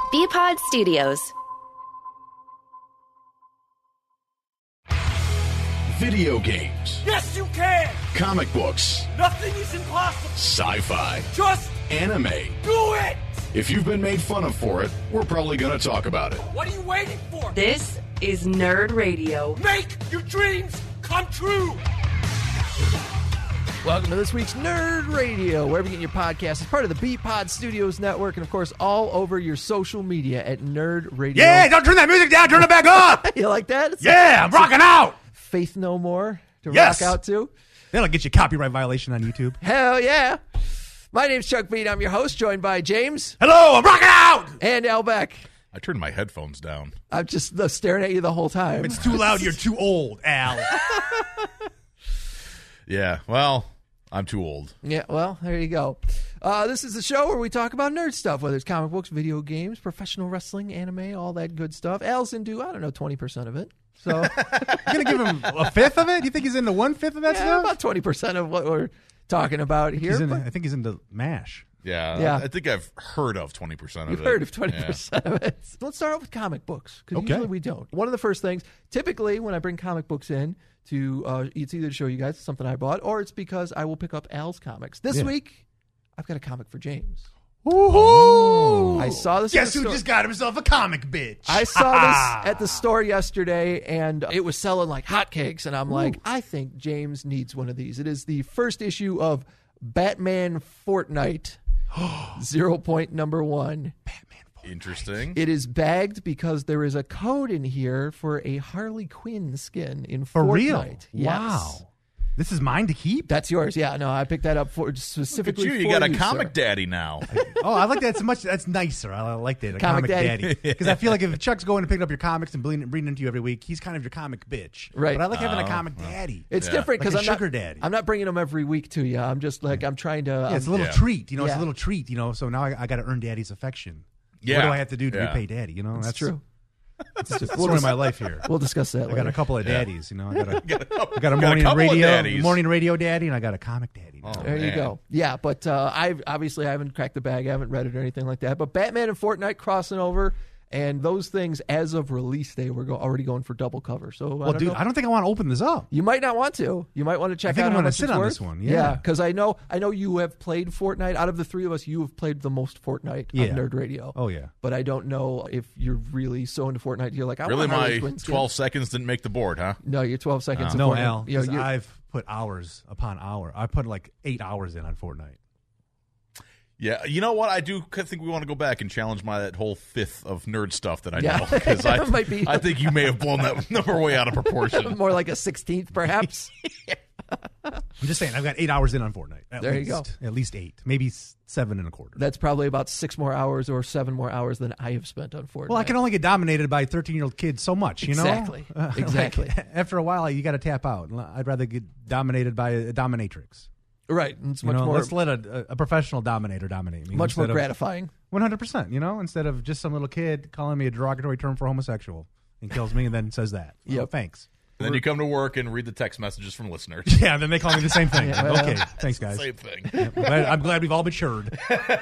BPod Studios. Video games. Yes, you can! Comic books. Nothing is impossible! Sci-fi. Just Anime. do it! If you've been made fun of for it, we're probably going to talk about it. What are you waiting for? This is Nerd Radio. Make your dreams come true! Welcome to this week's Nerd Radio, wherever you get your podcast. It's part of the BPod Studios Network, and of course, all over your social media at Nerd Radio. Yeah, don't turn that music down. Turn it back up. You like that? Yeah, I'm rocking out. Faith No More to Yes. rock out to. That'll get you a copyright violation on YouTube. Hell yeah. My name's Chuck Beat. I'm your host, joined by James Hello, I'm rocking out. and Al Beck. I turned my headphones down. I'm just staring at you the whole time. It's too loud. You're too old, Al. Yeah, well, I'm too old. Yeah, well, there you go. This is the show where we talk about nerd stuff, whether it's comic books, video games, professional wrestling, anime, all that good stuff. Al's into, 20% of it. So You're going to give him a fifth of it? You think he's into 1/5 of that yeah, stuff? about 20% of what we're talking about here. I think he's into MASH. Yeah. I think I've heard of 20% of it. You've heard of 20% of it. Let's start out with comic books, because Okay. usually we don't. One of the first things, typically when I bring comic books in, it's either to show you guys something I bought, or it's because I will pick up Al's comics. This week, I've got a comic for James. Woohoo! I saw this. Guess who just got himself a comic, bitch? I saw this at the store yesterday, and it was selling like hotcakes. And I'm like, I think James needs one of these. It is the first issue of Batman Fortnite, 0.1. Interesting. It is bagged because there is a code in here for a Harley Quinn skin in For Fortnite. real? Yes. Wow. This is mine to keep? That's yours. Yeah, no, I picked that up for Look at specifically you. for You got a you, comic sir. daddy now. Oh, I like that so much. That's nicer. I like that. A Comic comic daddy. daddy. Because I feel like if Chuck's going to pick up your comics and reading into you every week, he's kind of your comic bitch. Right. But I like having a comic daddy. It's Yeah. different because Like a I'm sugar daddy. I'm not bringing them every week to you. I'm just like I'm trying to. Yeah, it's a little Yeah. treat. It's Yeah. a little treat, So now I got to earn daddy's affection. Yeah. What do I have to do to Yeah. repay daddy? That's true. That's the story of my life here. We'll discuss that I later. got a couple of daddies, I got a Got a morning couple of radio daddies. daddy, and I got a comic daddy. Oh, There you man. go. Yeah, but I haven't cracked the bag. I haven't read it or anything like that. But Batman and Fortnite crossing over, and those things as of release day were already going for double cover. So Well, dude, I don't think I want to open this up. you might not want to. You might want to check I think out I'm how gonna much sit it's on worth. this one, yeah. because I know you have played Fortnite. Out of the three of us, you have played the most Fortnite Yeah. on Nerd Radio. Oh, yeah. But I don't know if you're really so into Fortnite. You're like, I Really, want Harley my Quinn skin. 12 seconds didn't make the board, huh? No, you're 12 seconds. of No, Fortnite. Al, You know, 'cause you're- I've put hours upon hour. I put like 8 hours in on Fortnite. Yeah, you know what? I do think we want to go back and challenge that whole fifth of nerd stuff that I Yeah. know. Because Might be. I think you may have blown that number way out of proportion. more like a 16th, perhaps. I'm just saying, I've got 8 hours in on Fortnite. There you go. At least 8, maybe 7 and a quarter. That's probably about 6 more hours or 7 more hours than I have spent on Fortnite. Well, I can only get dominated by 13-year-old kids so much, Exactly. Exactly. Like, after a while, you got to tap out. I'd rather get dominated by a dominatrix. Right. It's much more Let's let a professional dominator dominate me. much more instead of- gratifying. 100%, instead of just some little kid calling me a derogatory term for homosexual and kills me and then says that. Yep. Oh, thanks. And then you come to work and read the text messages from listeners. Yeah, and then they call me the same thing. Yeah, well, okay, thanks, guys. Same thing. I'm glad we've all matured.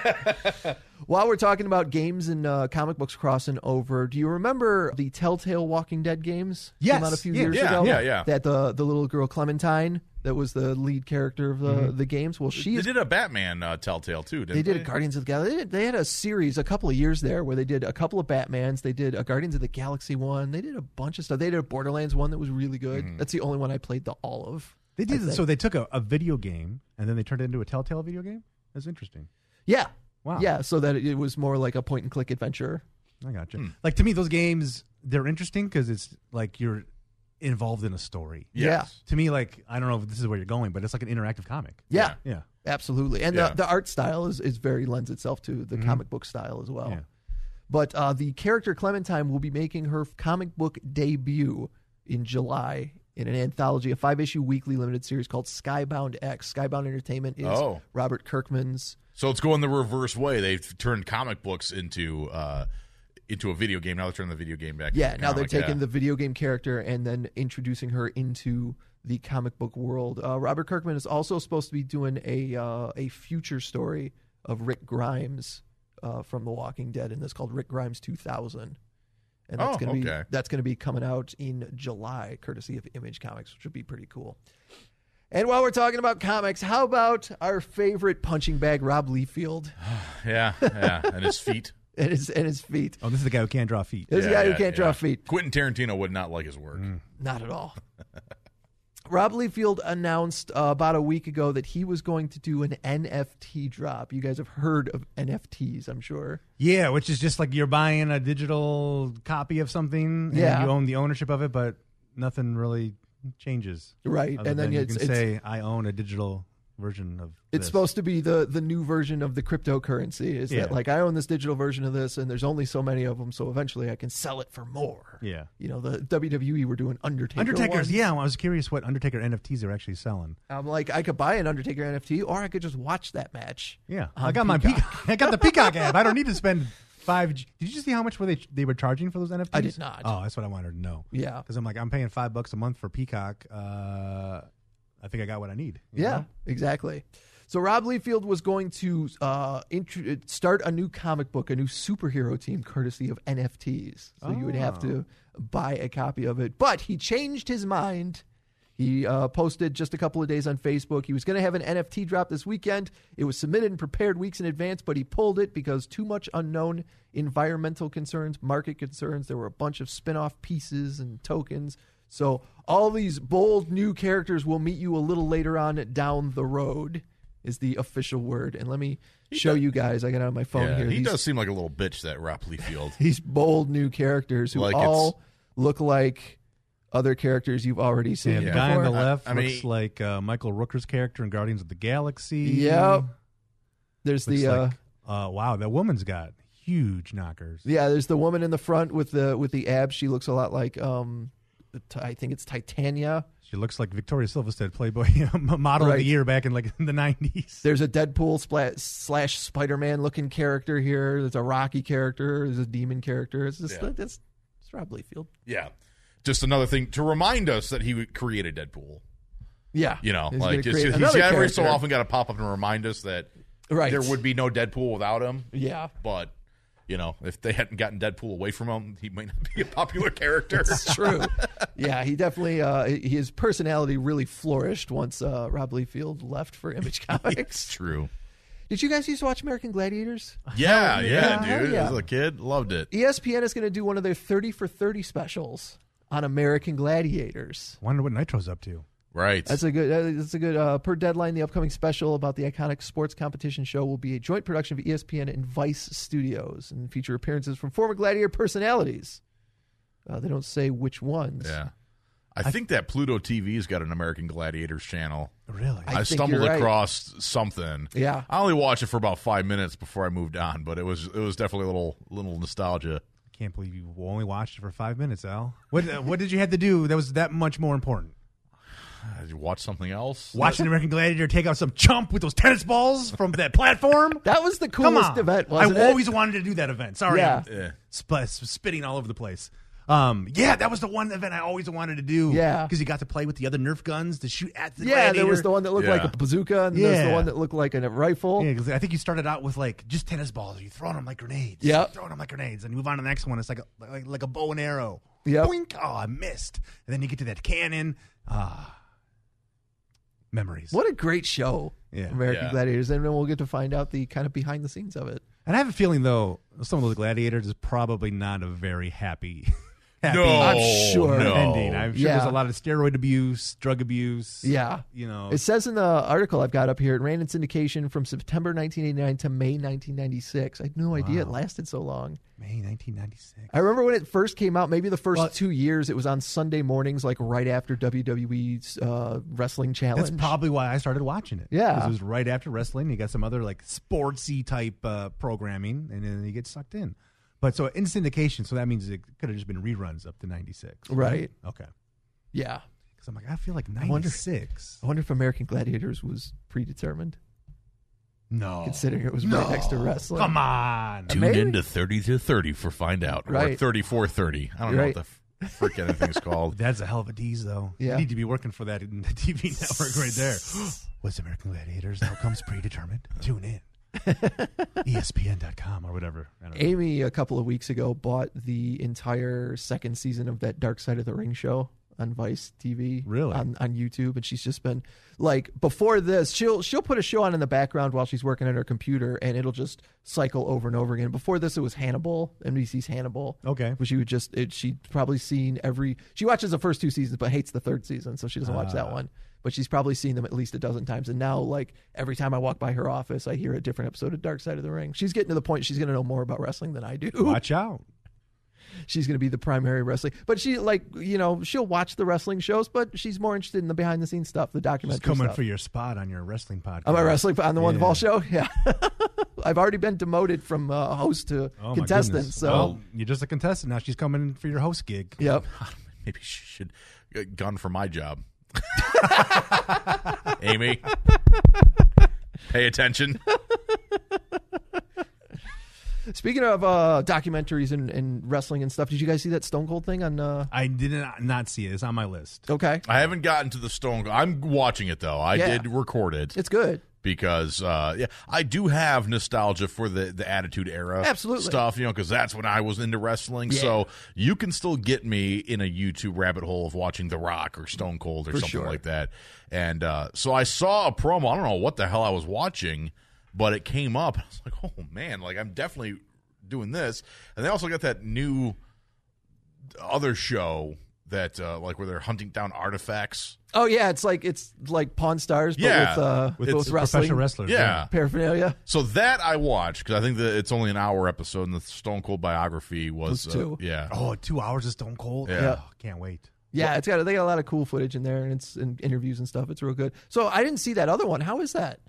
While we're talking about games and comic books crossing over, do you remember the Telltale Walking Dead games? Yes. Came out a few Yeah, years yeah, ago. yeah. That the little girl Clementine that was the lead character of the games. Well, she They is. did a Batman Telltale, too, didn't They they? did a Guardians of the Galaxy. They had a series a couple of years there where they did a couple of Batmans. They did a Guardians of the Galaxy one. They did a bunch of stuff. They did a Borderlands one that was really good. That's the only one I played all of. They I did. think. So they took a video game and then they turned it into a Telltale video game? That's interesting. Yeah. Wow. Yeah, so that it was more like a point-and-click adventure. I got you. Like, to me, those games, they're interesting because it's like you're involved in a story. Yes. To me, like, I don't know if this is where you're going, but it's like an interactive comic. Yeah, Yeah. absolutely. And Yeah. the art style is very lends itself to the comic book style as well. Yeah. But the character Clementine will be making her comic book debut in July in an anthology, a 5-issue weekly limited series called Skybound X. Skybound Entertainment is Oh. Robert Kirkman's. So it's going the reverse way. They've turned comic books into a video game. Now they're turning the video game back. Yeah, into now they're comic, taking the video game character and then introducing her into the comic book world. Robert Kirkman is also supposed to be doing a future story of Rick Grimes from The Walking Dead in this called Rick Grimes 2000. And Oh, that's going to be coming out in July, courtesy of Image Comics, which would be pretty cool. And while we're talking about comics, how about our favorite punching bag, Rob Liefeld, Yeah, and his feet. and his feet? Oh, this is the guy who can't draw feet. This is the guy who can't draw feet. Quentin Tarantino would not like his work. Not at all. Rob Liefeld announced about a week ago that he was going to do an NFT drop. You guys have heard of NFTs, I'm sure. Yeah, which is just like you're buying a digital copy of something, and Yeah. you own the ownership of it, but nothing really changes. Right. Other And then than you it's can say, I own a digital version of It's this. supposed to be the new version of the cryptocurrency. Is Yeah. that like I own this digital version of this, and there's only so many of them, so eventually I can sell it for more. Yeah. You know, the WWE were doing Undertaker Undertaker's, ones. yeah. I was curious what Undertaker NFTs are actually selling. I'm like, I could buy an Undertaker NFT, or I could just watch that match. Yeah. on I got my Peacock. I got the Peacock app. I don't need to spend $5. Did you see how much they were charging for those NFTs? I did not. Oh, that's what I wanted to know. Yeah. Because I'm like, I'm paying $5 a month for Peacock. I think I got what I need. you Yeah, know? exactly. So Rob Liefeld was going to start a new comic book, a new superhero team, courtesy of NFTs. So you would have to buy a copy of it. But he changed his mind. He posted just a couple of days on Facebook. He was going to have an NFT drop this weekend. It was submitted and prepared weeks in advance, but he pulled it because too much unknown environmental concerns, market concerns. There were a bunch of spin-off pieces and tokens. So all these bold new characters will meet you a little later on down the road is the official word. And let me show you guys. I got it on my phone here. He does seem like a little bitch, that Rob Liefeld. These bold new characters who Like all look like other characters you've already seen Yeah, the before. guy on the left I mean- looks like Michael Rooker's character in Guardians of the Galaxy. Yep. There's Looks the like, wow, that woman's got huge knockers. there's the woman in the front with the abs. She looks a lot like I think it's Titania. She looks like Victoria Silvstedt, Playboy model of Right. the year back in like in the 90s. There's a Deadpool / Spider-Man looking character here. There's a Rocky character. There's a demon character. It's just it's Rob Liefeld. Yeah. Just another thing to remind us that he created Deadpool. Yeah, You know, He's like gonna create he's another every so character. often got to pop up and remind us that Right. there would be no Deadpool without him. Yeah. But, you know, if they hadn't gotten Deadpool away from him, he might not be a popular character. It's true. Yeah, he definitely his personality really flourished once Rob Liefeld left for Image It's Comics. true. Did you guys used to watch American Gladiators? Yeah, Hell dude. yeah. As a kid, loved it. ESPN is going to do one of their 30 for 30 specials on American Gladiators. Wonder what Nitro's up to. Right. That's a good per Deadline. The upcoming special about the iconic sports competition show will be a joint production of ESPN and Vice Studios and feature appearances from former Gladiator personalities. They don't say which ones. Yeah. I think that Pluto TV's got an American Gladiators channel. Really? I I think stumbled you're right. across something. Yeah. I only watched it for about 5 minutes before I moved on, but it was definitely a little nostalgia. Can't believe you only watched it for 5 minutes, Al. What did you have to do that was that much more important? Did you watch something else? Watch an American Gladiator take out some chump with those tennis balls from that platform? That was the Come coolest on. event, wasn't I it? always wanted to do that event. Sorry, Yeah. I'm spitting all over the place. Yeah, that was the one event I always wanted to do. Yeah. Because you got to play with the other Nerf guns to shoot at the Yeah, gladiator. there was the one that looked Yeah. like a bazooka, and there's the Yeah. one that looked like a rifle. Yeah, because I think you started out with like just tennis balls. You throwing them like grenades. Yep. Throwing them like grenades, and you move on to the next one. It's like a bow and arrow. Yep. Boink! Oh, I missed. And then you get to that cannon. Memories. What a great show, Yeah. American Yeah. Gladiators, and then we'll get to find out the kind of behind the scenes of it. And I have a feeling though, some of those gladiators is probably not a very happy. No, I'm sure. no. ending. I'm sure Yeah. there's a lot of steroid abuse, drug abuse. Yeah. You know. It says in the article I've got up here, it ran in syndication from September 1989 to May 1996. I had no idea it lasted so long. May 1996. I remember when it first came out, maybe the first Well- 2 years, it was on Sunday mornings, like right after WWE's Wrestling Challenge. That's probably why I started watching it. Yeah. 'Cause it was right after wrestling. You got some other like sportsy type programming, and then you get sucked in. But so in syndication, so that means it could have just been reruns up to 96. Right. Okay. Yeah. Because I'm like, I feel like wonder- 96. I wonder if American Gladiators was predetermined, No. considering it was right next to wrestling. Come on. Tune Maybe. in to 30 to 30 for find out. Or Right. 3430. I don't know Right. what the frick anything's called. That's a hell of a tease, though. Yeah. You need to be working for that in the TV network right there. What's American Gladiators? Outcomes predetermined. Tune in. ESPN.com or whatever. I don't know. Amy, a couple of weeks ago, bought the entire second season of that Dark Side of the Ring show on Vice TV. Really? On YouTube. And she's just been, like, before this, she'll put a show on in the background while she's working on her computer, and it'll just cycle over and over again. Before this, it was Hannibal, NBC's Hannibal. Okay. But she'd probably seen she watches the first 2 seasons, but hates the third season, so she doesn't watch that one. But she's probably seen them at least a dozen times. And now, like, every time I walk by her office, I hear a different episode of Dark Side of the Ring. She's getting to the point she's going to know more about wrestling than I do. Watch out. She's going to be the primary wrestling. But she, like, she'll watch the wrestling shows, but she's more interested in the behind-the-scenes stuff, the documentary She's coming stuff. for your spot on your wrestling podcast. On my wrestling, on the One Yeah. Ball show? Yeah. I've already been demoted from host to Oh, my contestant. goodness. So, Well, you're just a contestant now. She's coming for your host gig. yep. Maybe she should gun for my job. Amy, pay attention. Speaking of documentaries and wrestling and stuff, did you guys see that Stone Cold thing on? I did not see it. It's on my list. Okay, I haven't gotten to the Stone Cold. I'm watching it, though. I Yeah. did record it. it's good. Because I do have nostalgia for the Attitude Era Absolutely. stuff, because that's when I was into wrestling. Yeah. So you can still get me in a YouTube rabbit hole of watching The Rock or Stone Cold or something sure. like that. And so I saw a promo. I don't know what the hell I was watching, but it came up. And I was like, oh, man, like I'm definitely doing this. And they also got that new other show that like where they're hunting down artifacts. Oh yeah, it's like Pawn Stars, but Yeah. with It's wrestling professional wrestlers. Yeah. paraphernalia. So that I watched because I think that it's only an hour episode, and the Stone Cold biography was Was 2. Yeah. Oh, 2 hours of Stone Cold? Yeah. Oh, can't wait. Yeah, they got a lot of cool footage in there, and it's in interviews and stuff. It's real good. So I didn't see that other one. How is that?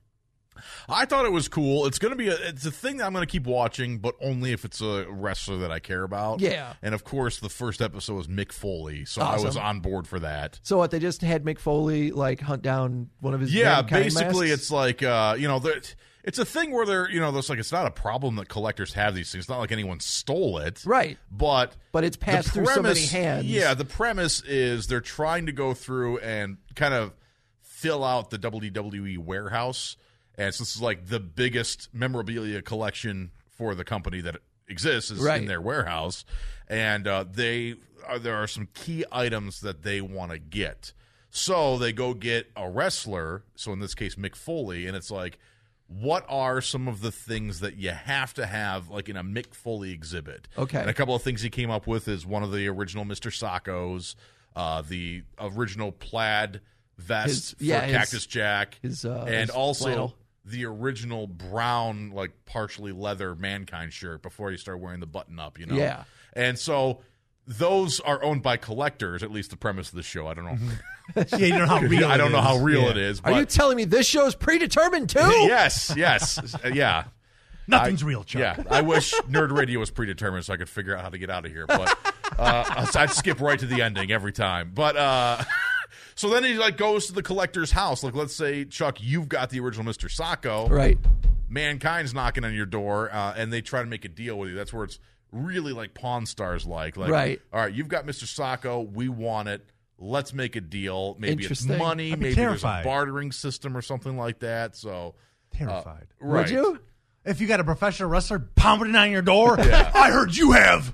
I thought it was cool. It's going to be it's a thing that I'm going to keep watching, but only if it's a wrestler that I care about. Yeah. And of course, the first episode was Mick Foley, so I was Awesome. on board for that. So what? They just had Mick Foley like hunt down one of his Yeah, Mankind basically, masks? it's like it's a thing where there's like it's not a problem that collectors have these things. It's not like anyone stole it, right, But it's passed the through so many premise- hands. Yeah, the premise is they're trying to go through and kind of fill out the WWE warehouse. And so this is like the biggest memorabilia collection for the company that exists is Right. in their warehouse. And there are some key items that they want to get. So they go get a wrestler, so in this case Mick Foley, and it's like, what are some of the things that you have to have like in a Mick Foley exhibit? Okay. And a couple of things he came up with is one of the original Mr. Sacco's, the original plaid vest for Cactus Jack, his and also flannel. the original brown, like partially leather Mankind shirt before he started wearing the button up, Yeah. And so those are owned by collectors, at least the premise of the show. I don't know. Yeah, you don't know how real I don't it know is. how real Yeah. it is. Are But you telling me this show's predetermined too? yes, yeah. Nothing's real, Chuck. Yeah, I wish Nerd Radio was predetermined so I could figure out how to get out of here. But I'd skip right to the ending every time. But so then he like goes to the collector's house. Like, let's say, Chuck, you've got the original Mr. Sacco. Right. Mankind's knocking on your door, and they try to make a deal with you. That's where it's really like Pawn Stars like. Right. All right, you've got Mr. Sacco. We want it. Let's make a deal. Maybe it's Interesting. money. I'd be Maybe there's a terrified. bartering system or something like that. So Terrified. right. Would you? If you got a professional wrestler pounding on your door, I heard you have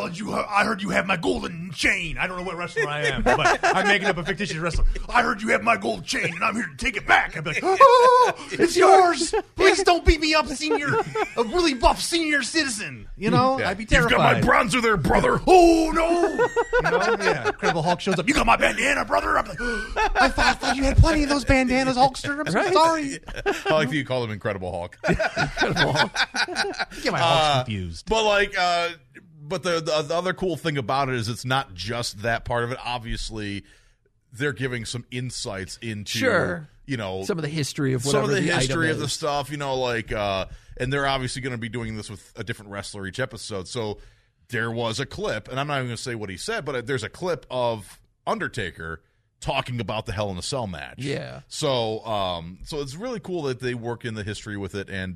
my golden chain. I don't know what wrestler I am, but I'm making up a fictitious wrestler. I heard you have my gold chain, and I'm here to take it back. I'd be like, oh, it's yours. Please don't beat me up, a really buff senior citizen. You know, Yeah. I'd be You've terrified. got my bronzer there, brother. Oh no! You know, yeah. Incredible Hulk shows up. You got my bandana, brother. I'm like, I thought you had plenty of those bandanas, Hulkster. I'm so sorry. I like that you call him Incredible Hulk. Get my Hulks confused. But like, but the other cool thing about it is it's not just that part of it. Obviously, they're giving some insights into Sure. some of the history of some whatever of the history item of the is. stuff. Like, and they're obviously going to be doing this with a different wrestler each episode. So there was a clip, and I'm not even going to say what he said, but there's a clip of Undertaker talking about the Hell in a Cell match. Yeah. So, so it's really cool that they work in the history with it, and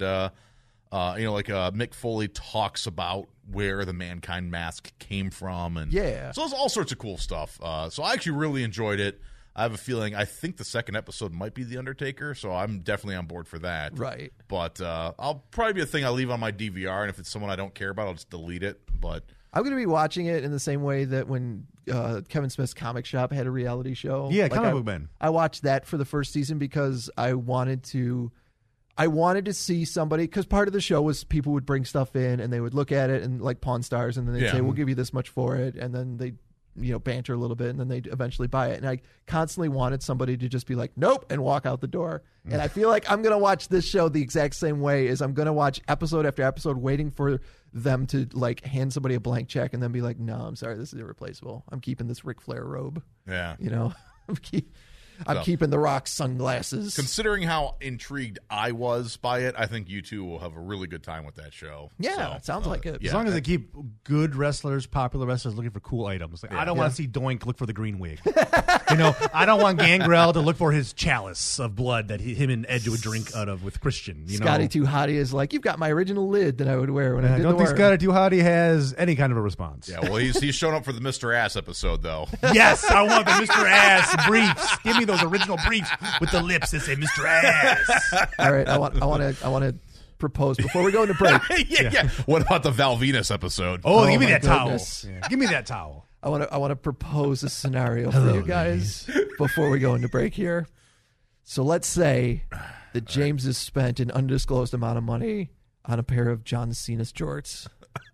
Mick Foley talks about where the Mankind mask came from, and Yeah. so it's all sorts of cool stuff. So I actually really enjoyed it. I have a feeling. I think the second episode might be The Undertaker, so I'm definitely on board for that. Right. But I'll probably be a thing I leave on my DVR, and if it's someone I don't care about, I'll just delete it. But I'm going to be watching it in the same way that when Kevin Smith's Comic Shop had a reality show. Yeah, Comic Book Man. I watched that for the first season because I wanted to see somebody, because part of the show was people would bring stuff in and they would look at it and like Pawn Stars, and then they'd say, we'll give you this much for it, and then they banter a little bit, and then they'd eventually buy it. And I constantly wanted somebody to just be like, nope, and walk out the door. And I feel like I'm going to watch this show the exact same way as I'm going to watch episode after episode, waiting for them to like hand somebody a blank check and then be like, no, I'm sorry, this is irreplaceable. I'm keeping this Ric Flair robe. Yeah. I'm keeping the Rock sunglasses. Considering how intrigued I was by it, I think you two will have a really good time with that show. Yeah, it sounds like it. As long as they keep good wrestlers, popular wrestlers looking for cool items. Like, I don't want to see Doink look for the green wig. I don't want Gangrel to look for his chalice of blood that him and Edge would drink out of with Christian. Scotty Too Hottie is like, you've got my original lid that I would wear when I did the work. I don't think Scotty Too Hottie has any kind of a response. Yeah, well, he's shown up for the Mr. Ass episode, though. Yes, I want the Mr. Ass briefs. Give me those original briefs with the lips that say Mr. Ass. All right, I want to propose before we go into break. yeah. What about the Val Venus episode? Oh, give me that goodness. towel. Yeah. Give me that towel. I want to propose a scenario for you guys before we go into break here. So let's say that James has spent an undisclosed amount of money on a pair of John Cena's jorts.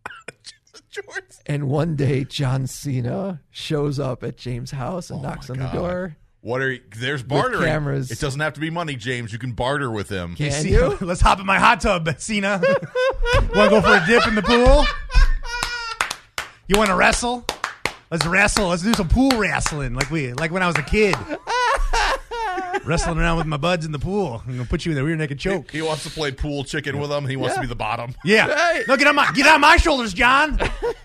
And one day John Cena shows up at James' house and knocks on the door. There's bartering. Cameras. It doesn't have to be money, James. You can barter with him. Can you? Let's hop in my hot tub, Cena. Want to go for a dip in the pool? You want to wrestle? Let's wrestle. Let's do some pool wrestling like when I was a kid. Wrestling around with my buds in the pool. I'm going to put you in the rear naked choke. He wants to play pool chicken with him. He wants to be the bottom. Yeah. Right. No, get on my shoulders, John.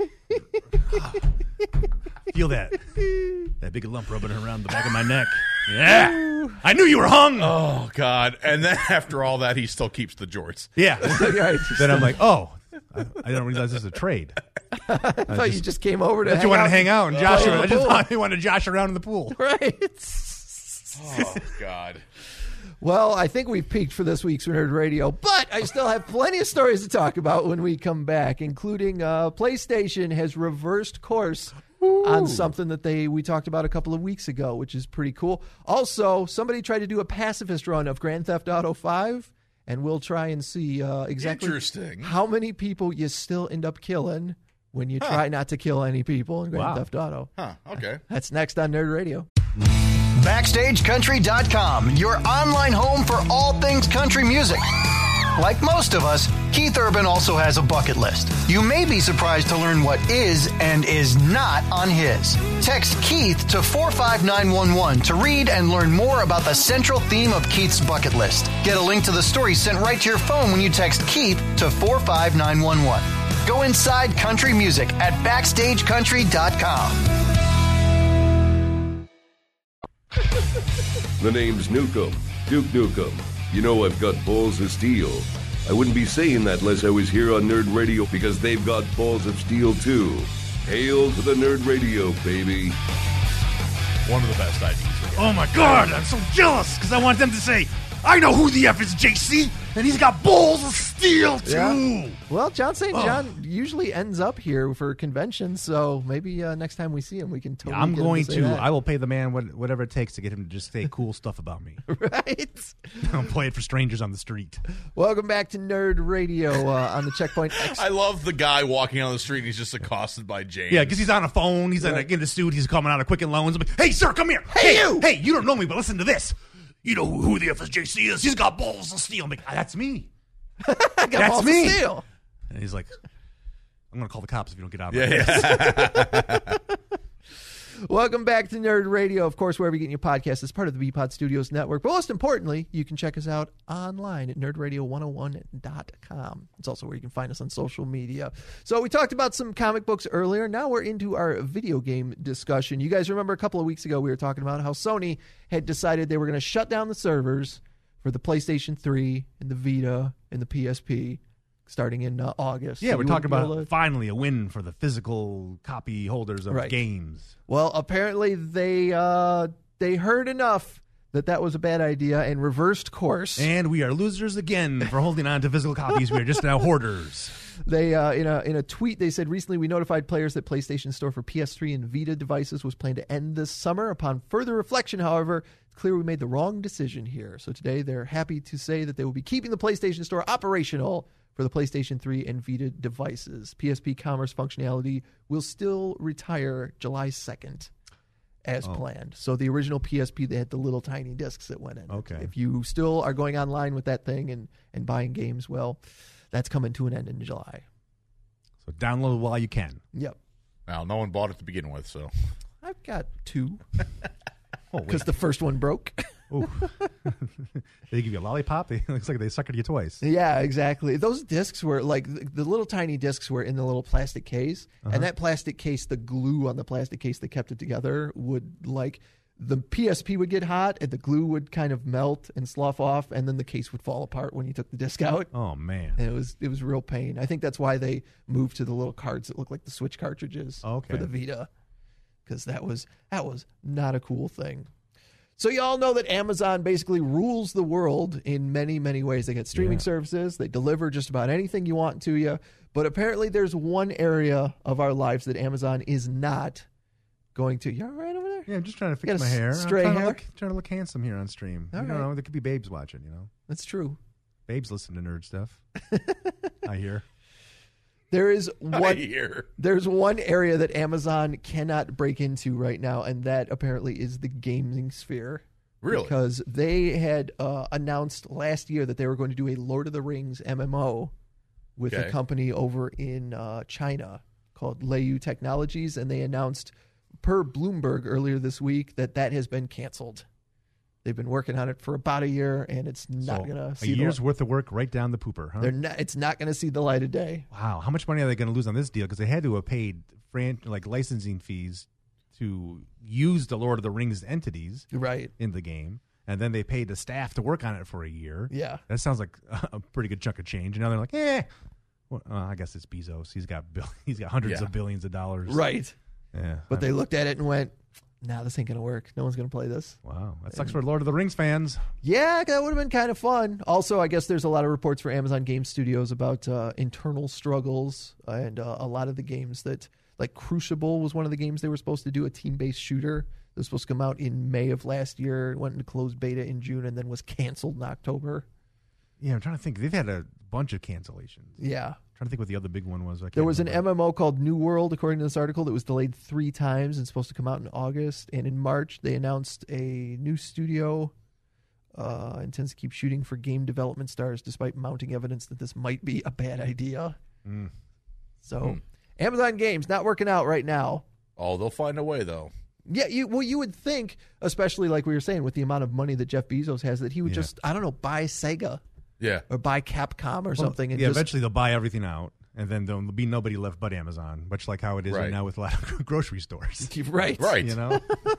Feel that big lump rubbing around the back of my neck. Yeah. I knew you were hung. Oh, God. And then after all that, he still keeps the jorts. Yeah. Right. Then I'm like, I didn't realize this is a trade. I thought you just came over to you wanted to hang out and josh around. I just thought you wanted to josh around in the pool. Right. Oh, God. Well, I think we've peaked for this week's Nerd Radio, but I still have plenty of stories to talk about when we come back, including PlayStation has reversed course on something that we talked about a couple of weeks ago, which is pretty cool. Also, somebody tried to do a pacifist run of Grand Theft Auto 5, and we'll try and see exactly how many people you still end up killing when you try not to kill any people in Grand Theft Auto. Huh, okay. That's next on Nerd Radio. BackstageCountry.com, your online home for all things country music. Like most of us, Keith Urban also has a bucket list. You may be surprised to learn what is and is not on his. Text Keith to 45911 to read and learn more about the central theme of Keith's bucket list. Get a link to the story sent right to your phone when you text Keith to 45911. Go inside country music at BackstageCountry.com. The name's Newcomb, Duke Nukem. You know I've got balls of steel. I wouldn't be saying that unless I was here on Nerd Radio, because they've got balls of steel too. Hail to the Nerd Radio, baby. One of the best ideas. Oh my God, I'm so jealous because I want them to say, I know who the F is JC, and he's got balls of steel too. Yeah. Well, John St. John usually ends up here for conventions, so maybe next time we see him, we can totally I'm get him going to say that. I will pay the man whatever it takes to get him to just say cool stuff about me. Right? I'll play it for strangers on the street. Welcome back to Nerd Radio on the Checkpoint X. I love the guy walking on the street and he's just accosted by James. Yeah, because he's on a phone. He's in the suit. He's coming out of Quicken Loans. I'm like, hey, sir, come here. Hey, you! Hey, you don't know me, but listen to this. You know who the FSJC is? He's got balls of steel. I'm like, that's me. That's me. Of steel. And he's like, I'm going to call the cops if you don't get out of my face. Welcome back to Nerd Radio. Of course, wherever you get your podcast, it's part of the BPod Studios network. But most importantly, you can check us out online at nerdradio101.com. It's also where you can find us on social media. So we talked about some comic books earlier. Now we're into our video game discussion. You guys remember a couple of weeks ago we were talking about how Sony had decided they were going to shut down the servers for the PlayStation 3 and the Vita and the PSP starting in August. Yeah, So we're you talking wouldn't be able about finally a win for the physical copy holders of games. Well, apparently they they heard enough that was a bad idea and reversed course. And we are losers again for holding on to physical copies. We are just now hoarders. They in a tweet they said recently we notified players that PlayStation Store for PS3 and Vita devices was planned to end this summer. Upon further reflection, however, it's clear we made the wrong decision here. So today they're happy to say that they will be keeping the PlayStation Store operational for the PlayStation 3 and Vita devices. PSP commerce functionality will still retire July 2nd. As planned. So the original PSP, they had the little tiny discs that went in. Okay. If you still are going online with that thing and buying games, well, that's coming to an end in July. So download while you can. Yep. Well, no one bought it to begin with, so. I've got 2. Oh, Because the first one broke. Ooh. They give you a lollipop. It looks like they suckered you twice. Yeah, exactly. Those discs were like the little tiny discs were in the little plastic case, and that plastic case, the glue on the plastic case that kept it together would like the PSP would get hot and the glue would kind of melt and slough off, and then the case would fall apart when you took the disc out. Oh man, And it was real pain. I think that's why they moved to the little cards that look like the Switch cartridges for the Vita, because that was not a cool thing. So you all know that Amazon basically rules the world in many, many ways. They get streaming services. They deliver just about anything you want to you. But apparently there's one area of our lives that Amazon is not going to. You all right over there? Yeah, I'm just trying to fix got a my hair. stray I'm hair? trying to look handsome here on stream. All you right. know, there could be babes watching, you know. That's true. Babes listen to nerd stuff. I hear. There's one area that Amazon cannot break into right now, and that apparently is the gaming sphere. Really? Because they had announced last year that they were going to do a Lord of the Rings MMO with a company over in China called Leiyu Technologies, and they announced per Bloomberg earlier this week that has been canceled. They've been working on it for about a year, and it's not going to see a year's worth of work right down the pooper, huh? It's not going to see the light of day. Wow, how much money are they going to lose on this deal? Because they had to have paid licensing fees to use the Lord of the Rings entities in the game, and then they paid the staff to work on it for a year. Yeah, that sounds like a pretty good chunk of change. And now they're like, well, I guess it's Bezos. He's got hundreds of billions of dollars. Right. Yeah, but they looked at it and went, "Nah, this ain't gonna work. No one's gonna play this." Wow, that sucks for Lord of the Rings fans. Yeah, that would have been kind of fun. Also, I guess there's a lot of reports for Amazon Game Studios about internal struggles and a lot of the games that, like Crucible was one of the games they were supposed to do, a team-based shooter. It was supposed to come out in May of last year. It went into closed beta in June and then was canceled in October. Yeah, I'm trying to think. They've had a bunch of cancellations. Yeah. I'm trying to think what the other big one was. There was an MMO called New World, according to this article, that was delayed 3 times and supposed to come out in August. And in March, they announced a new studio intends to keep shooting for game development stars despite mounting evidence that this might be a bad idea. So Amazon Games not working out right now. Oh, they'll find a way, though. Yeah, you would think, especially like we were saying, with the amount of money that Jeff Bezos has, that he would just, I don't know, buy Sega. Yeah. Or buy Capcom or something. And eventually they'll buy everything out, and then there'll be nobody left but Amazon, much like how it is right now with a lot of grocery stores. Right. You know?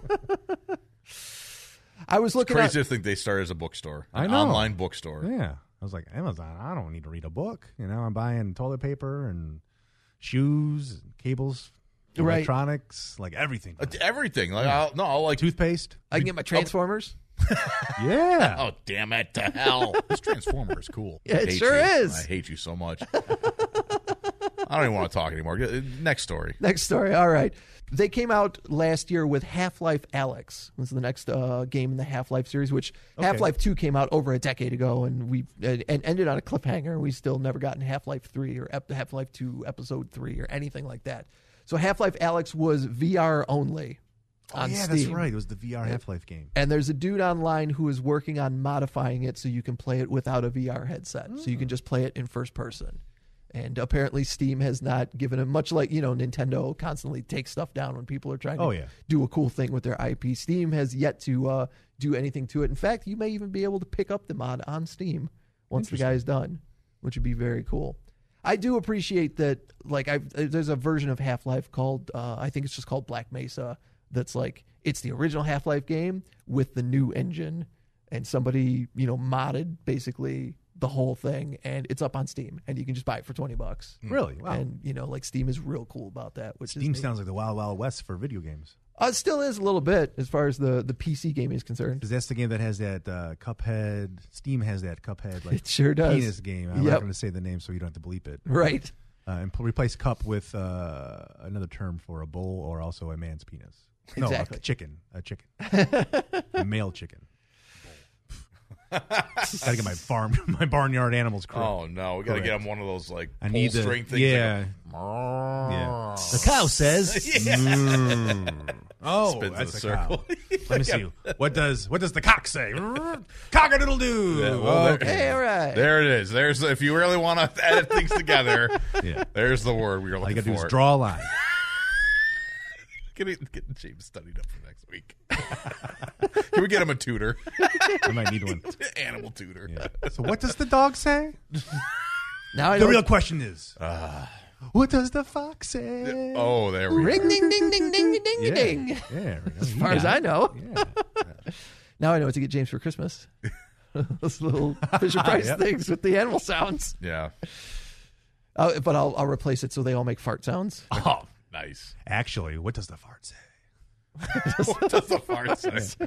I was looking crazy to think they started as a bookstore. I know. Online bookstore. Yeah. I was like, Amazon, I don't need to read a book. You know, I'm buying toilet paper and shoes, and cables, electronics, like everything. Everything. Like, I'll like toothpaste. I can get my Transformers. Yeah. Oh, damn it to hell. This Transformer is cool. Yeah, it sure is. I hate you so much. I don't even want to talk anymore. Next story. All right. They came out last year with Half-Life Alyx. This is the next game in the Half-Life series, which Half-Life 2 came out over a decade ago, and ended on a cliffhanger. We still never gotten Half-Life 3 or Half-Life 2 Episode 3 or anything like that. So Half-Life Alyx was VR only on Steam. That's right. It was the VR Half-Life game. And there's a dude online who is working on modifying it so you can play it without a VR headset. So you can just play it in first person. And apparently Steam has not given him, much like, Nintendo constantly takes stuff down when people are trying to do a cool thing with their IP. Steam has yet to do anything to it. In fact, you may even be able to pick up the mod on Steam once the guy's done, which would be very cool. I do appreciate that, like, there's a version of Half-Life called, I think it's just called Black Mesa, that's like, it's the original Half-Life game with the new engine, and somebody, modded basically the whole thing, and it's up on Steam, and you can just buy it for $20. Really? Wow. And, like, Steam is real cool about that. Which Steam is sounds like the Wild Wild West for video games. It still is a little bit as far as the PC gaming is concerned. Because that's the game that has that Cuphead. Steam has that Cuphead. Like, It sure does. Penis game. I'm not going to say the name so you don't have to bleep it. Right. And replace cup with another term for a bull or also a man's penis. Exactly. No, a chicken. A male chicken. Gotta get my barnyard animals correct. Oh no, we gotta get him one of those like I pull need the- string things. yeah. Like Yeah. The cow says. Oh, Spins in that's a a circle. cow. Let me see. What does the cock say? Cock-a-doodle-doo. Yeah, well, Okay. Hey, all right. There it is. There's if you really want to edit things together. Yeah. There's the word we were All you looking gotta do for. is draw a line. Get James studied up for next week. Can we get him a tutor? I might need one. Animal tutor. Yeah. So what does the dog say? Now I The know real question is, what does the fox say? Oh, there we ring go. ding ding ding ding ding Yeah. ding. Yeah. As far as I know. Yeah. Now I know what to get James for Christmas. Those little Fisher Price Yep. things with the animal sounds. Yeah. But I'll replace it so they all make fart sounds. Oh, nice. Actually, what does the fart say? What does the fart say?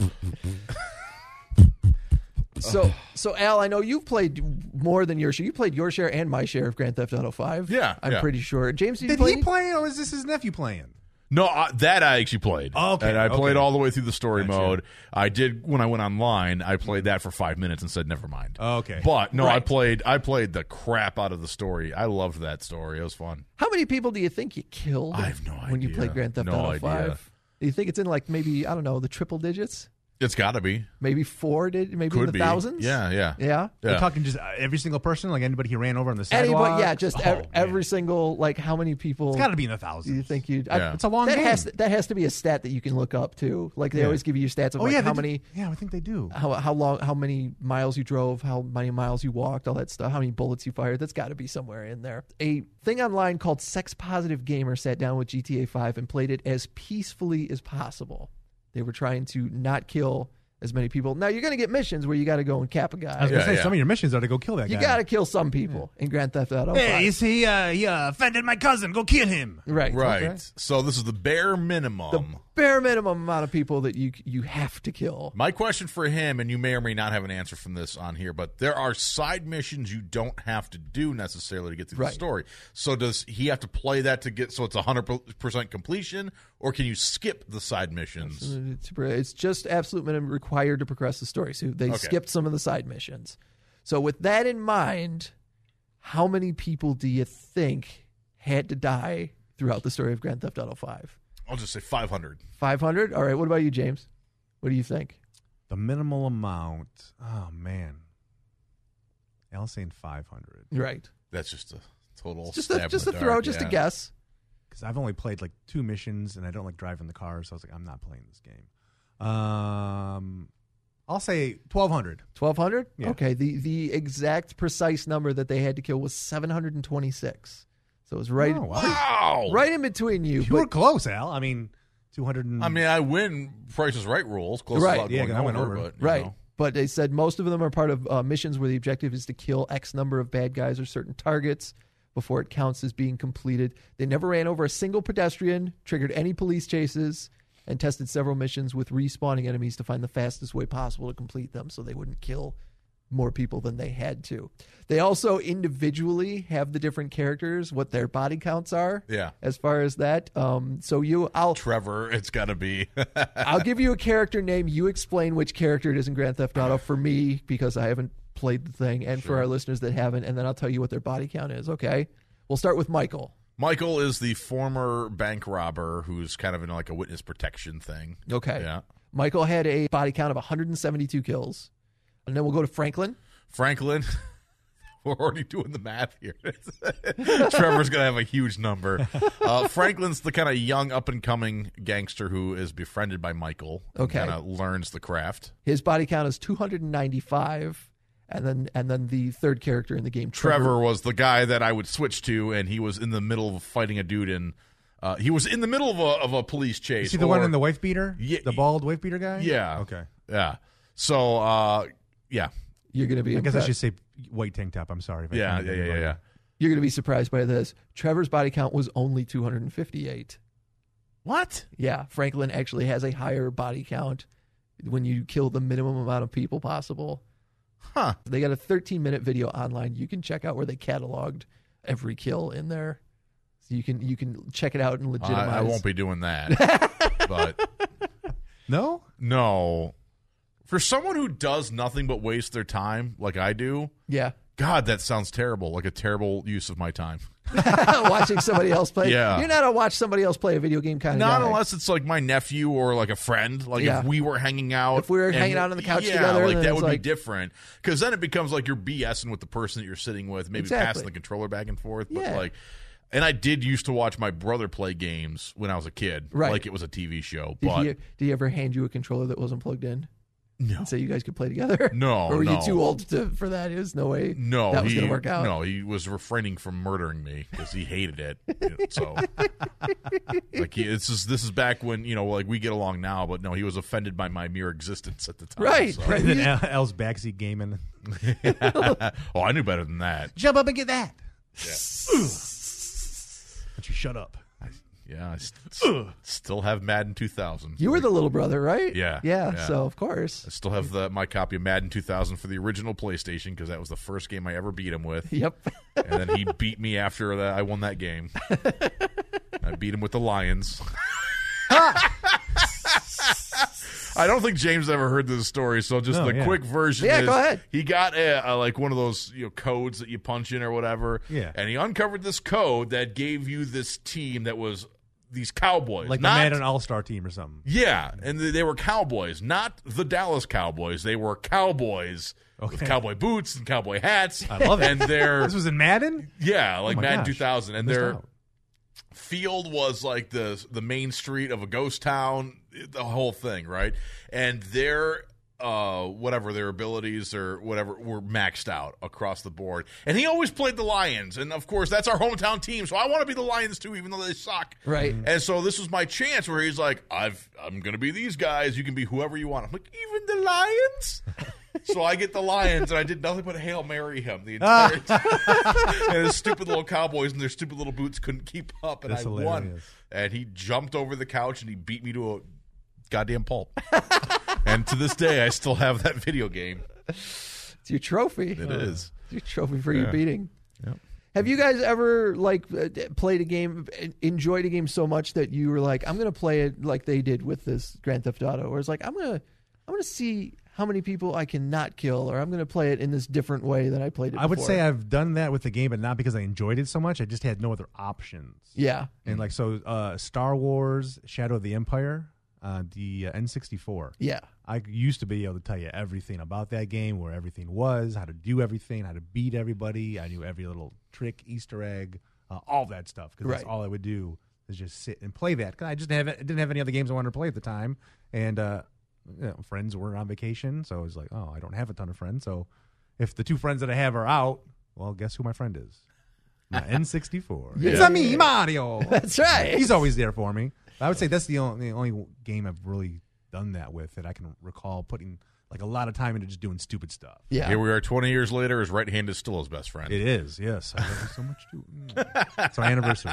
So Al, I know you've played more than your share. You played your share and my share of Grand Theft Auto 5. Yeah, I'm yeah. pretty sure. James, did you Did play? he play, or is this his nephew playing? No, that I actually played. Okay, And I played okay. all the way through the story Gotcha. mode. I did when I went online. I played that for 5 minutes and said, "Never mind." Okay. But no, Right. I played the crap out of the story. I loved that story. It was fun. How many people do you think you killed I have no when you idea. played Grand Theft No Auto idea. 5? Do you think it's in like maybe, I don't know, the triple digits? It's got to be. Maybe maybe in Could the be. thousands? Yeah. Yeah? Yeah. We're talking just every single person, like anybody he ran over on the sidewalk. Anybody, yeah, just Oh, every man. single, like how many people It's got to be in the do thousands. you think you'd... Yeah. It's a long that game. has to be a stat that you can look up too. Like they Yeah. always give you stats of Oh like yeah, how they do- many... Yeah, I think they do. How many miles you drove, how many miles you walked, all that stuff, how many bullets you fired. That's got to be somewhere in there. A thing online called Sex Positive Gamer sat down with GTA 5 and played it as peacefully as possible. They were trying to not kill as many people. Now, you're going to get missions where you got to go and cap a I was guy. going to say, yeah. some of your missions are to go kill that You guy. got to kill some people in Grand Theft Auto 5. Hey, you see, he offended my cousin. Go kill him. Right. Right. Okay. So this is the bare minimum. The bare minimum amount of people that you have to kill. My question for him, and you may or may not have an answer from this on here, but there are side missions you don't have to do necessarily to get through Right. the story. So does he have to play that to get so it's 100% completion, or can you skip the side missions? It's just absolute minimum required to progress the story. So they Okay. skipped some of the side missions. So with that in mind, how many people do you think had to die throughout the story of Grand Theft Auto 5? I'll just say 500. 500? All right. What about you, James? What do you think? The minimal amount. Oh, man. Alan's saying 500. Right. That's just a total Just stab a, in just the a throw, dark, just a yeah. guess. Because I've only played like 2 missions, and I don't like driving the car, so I was like, I'm not playing this game. I'll say 1,200. 1,200? Yeah. Okay. The exact precise number that they had to kill was 726. So it was right, Oh, wow. Wow. right in between you. You were But close, Al. I mean, 200. I mean, I win Price is Right rules. Close Right. without Yeah, going I went over, over. but, you right. know. But they said most of them are part of missions where the objective is to kill X number of bad guys or certain targets before it counts as being completed. They never ran over a single pedestrian, triggered any police chases, and tested several missions with respawning enemies to find the fastest way possible to complete them so they wouldn't kill more people than they had to. They also individually have the different characters, what their body counts are. Yeah. As far as that. Trevor, it's got to be. I'll give you a character name. You explain which character it is in Grand Theft Auto for me because I haven't played the thing, and for our listeners that haven't, and then I'll tell you what their body count is. Okay? We'll start with Michael. Michael is the former bank robber who's kind of in like a witness protection thing. Okay. Yeah. Michael had a body count of 172 kills. And then we'll go to Franklin. Franklin, we're already doing the math here. Trevor's going to have a huge number. Franklin's the kind of young, up-and-coming gangster who is befriended by Michael. Okay. Kind of learns the craft. His body count is 295. And then the third character in the game, Trevor was the guy that I would switch to, and he was in the middle of fighting a dude in... he was in the middle of a police chase. Is he the one in the wife beater? Yeah, the bald wife beater guy? Yeah. Okay. Yeah. So, yeah. You're going to be I guess I impressed. should say white tank top. I'm sorry. If I Yeah, offended yeah. anybody. You're going to be surprised by this. Trevor's body count was only 258. What? Yeah, Franklin actually has a higher body count when you kill the minimum amount of people possible. Huh. They got a 13-minute video online. You can check out where they cataloged every kill in there. So you can check it out and legitimize. I won't be doing that. But no. For someone who does nothing but waste their time like I do, Yeah. God, that sounds terrible. Like a terrible use of my time. Watching somebody else play. Yeah. You're not a watch somebody else play a video game kind of Not guy. unless it's like my nephew or like a friend. Like Yeah. if we were hanging out. If we were hanging out on the couch together, like then that it's would be like- different. Because then it becomes like you're BSing with the person that you're sitting with, maybe Exactly. passing the controller back and forth. But Yeah. like, and I did used to watch my brother play games when I was a kid. Right. Like it was a TV show. Did But he ever hand you a controller that wasn't plugged in? No. And so you guys could play together? No, Or were you no. too old for that? There's no way No, that was going to work out. No, he was refraining from murdering me because he hated it. So, like, this is back when like we get along now, but no, he was offended by my mere existence at the time. Right. so. And then Al's backseat gaming. Oh, I knew better than that. Jump up and get that. Yeah, But you shut up. yeah I still have Madden 2000. You were the little brother, right? Yeah. Yeah, so of course. I still have my copy of Madden 2000 for the original PlayStation because that was the first game I ever beat him with. Yep. And then he beat me after that. I won that game. I beat him with the Lions. I don't think James ever heard this story, so just the quick version Yeah, is go ahead. he got like one of those codes that you punch in or whatever. Yeah. And he uncovered this code that gave you this team that was these Cowboys. Like not, the Madden All-Star team or something. Yeah, and they were Cowboys, not the Dallas Cowboys. They were Cowboys with cowboy boots and cowboy hats. I love it. And their This was in Madden? yeah, like my Madden gosh. 2000, and Missed their out. field was like the main street of a ghost town, the whole thing, right? And their whatever their abilities or whatever were maxed out across the board. And he always played the Lions, and of course that's our hometown team, so I want to be the Lions too, even though they suck. Right. And so this was my chance where he's like, I'm gonna be these guys, you can be whoever you want. I'm like, even the Lions? So I get the Lions, and I did nothing but Hail Mary him the entire time. And his stupid little Cowboys and their stupid little boots couldn't keep up, and That's I won. hilarious. And he jumped over the couch, and he beat me to a goddamn pulp. And to this day, I still have that video game. It's your trophy. It is. It's your trophy for your beating. Yep. Have you guys ever played a game, enjoyed a game so much that you were like, I'm going to play it like they did with this Grand Theft Auto, or it's like I'm going to see how many people I can not kill, or I'm going to play it in this different way than I played it I would before. say I've done that with the game, but not because I enjoyed it so much. I just had no other options. Yeah. And like Star Wars Shadow of the Empire, the N64. Yeah. I used to be able to tell you everything about that game, where everything was, how to do everything, how to beat everybody. I knew every little trick, Easter egg, all that stuff, because that's Right. all I would do is just sit and play that. 'Cause I just didn't have any other games I wanted to play at the time, and friends were on vacation, so I was like, oh, I don't have a ton of friends. So if the two friends that I have are out, well, guess who my friend is? My N64. Yeah. It's me, Mario. That's right. He's always there for me. I would say that's the only game I've really done that with, that I can recall putting like a lot of time into just doing stupid stuff. Yeah. Here we are 20 years later. His right hand is still his best friend. It is, yes. I love you so much too. It's our anniversary.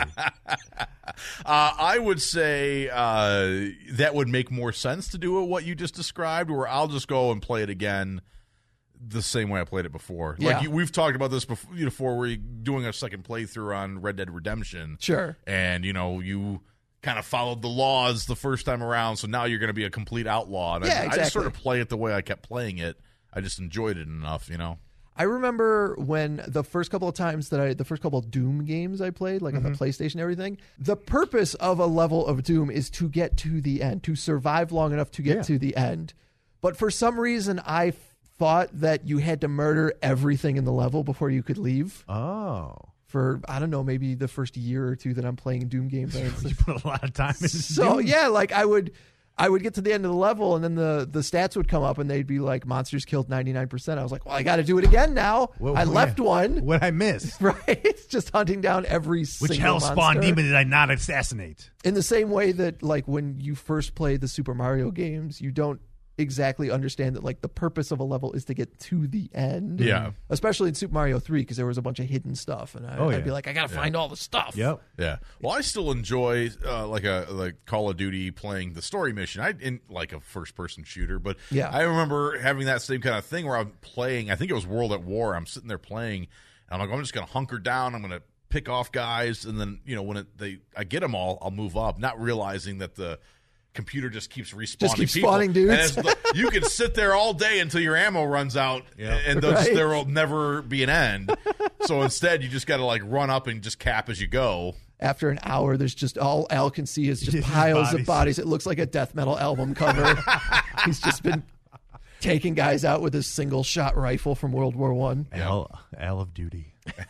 I would say that would make more sense to do what you just described, where I'll just go and play it again the same way I played it before. Yeah. Like we've talked about this before, where you're doing a second playthrough on Red Dead Redemption. Sure. And, you kind of followed the laws the first time around, so now you're going to be a complete outlaw. And Yeah, I just sort exactly. of play it the way I kept playing it. I just enjoyed it enough, I remember when the first couple of Doom games I played, like on the PlayStation and everything, the purpose of a level of Doom is to get to the end, to survive long enough to get to the end. But for some reason, I thought that you had to murder everything in the level before you could leave. Oh. For, I don't know, maybe the first year or two that I'm playing Doom games. You put a lot of time into So Doom. yeah, like I would get to the end of the level, and then the stats would come up, and they'd be like, monsters killed 99%. I was like, well, I got to do it again now. I left one. What I missed? Right, it's just hunting down every Which single hell spawn monster. demon did I not assassinate? In the same way that, like, when you first play the Super Mario games, you don't exactly understand that like the purpose of a level is to get to the end. Yeah. Especially in Super Mario 3 because there was a bunch of hidden stuff, and I'd be like, I gotta find all the stuff. Yep. Yeah. Well, I still enjoy like Call of Duty playing the story mission. I in like a first person shooter, but Yeah. I remember having that same kind of thing where I'm playing. I think it was World at War. I'm sitting there playing, and I'm like, I'm just gonna hunker down. I'm gonna pick off guys, and then when I get them all, I'll move up, not realizing that the computer just keeps respawning. Just keeps people. spawning dudes. And you can sit there all day until your ammo runs out, and there will never be an end. So instead, you just got to like run up and just cap as you go. After an hour, there's just all Al can see is just piles of bodies. It looks like a death metal album cover. He's just been taking guys out with his single shot rifle from World War I. Al of Duty.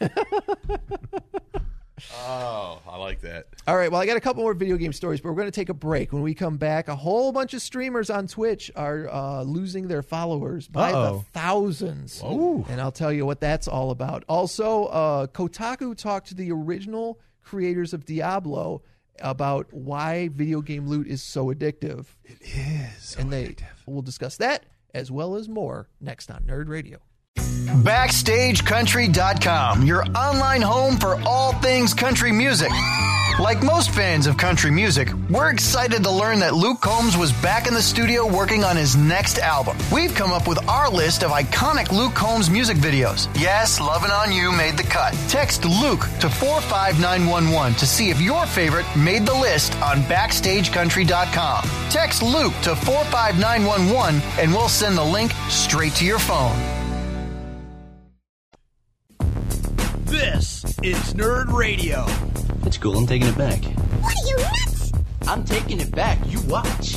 Oh, I like that. All right, well, I got a couple more video game stories, but we're going to take a break. When we come back, a whole bunch of streamers on Twitch are losing their followers by the thousands. Whoa. And I'll tell you what that's all about. Also, Kotaku talked to the original creators of Diablo about why video game loot is so addictive. It is. And we'll discuss that as well as more next on Nerd Radio. BackstageCountry.com, your online home for all things country music. Like most fans of country music, we're excited to learn that Luke Combs was back in the studio working on his next album. We've come up with our list of iconic Luke Combs music videos. Yes, Lovin' On You made the cut. Text Luke to 45911 to see if your favorite made the list on BackstageCountry.com. Text Luke to 45911 and we'll send the link straight to your phone. This is Nerd Radio. It's cool. I'm taking it back. What are you, nuts? I'm taking it back. You watch.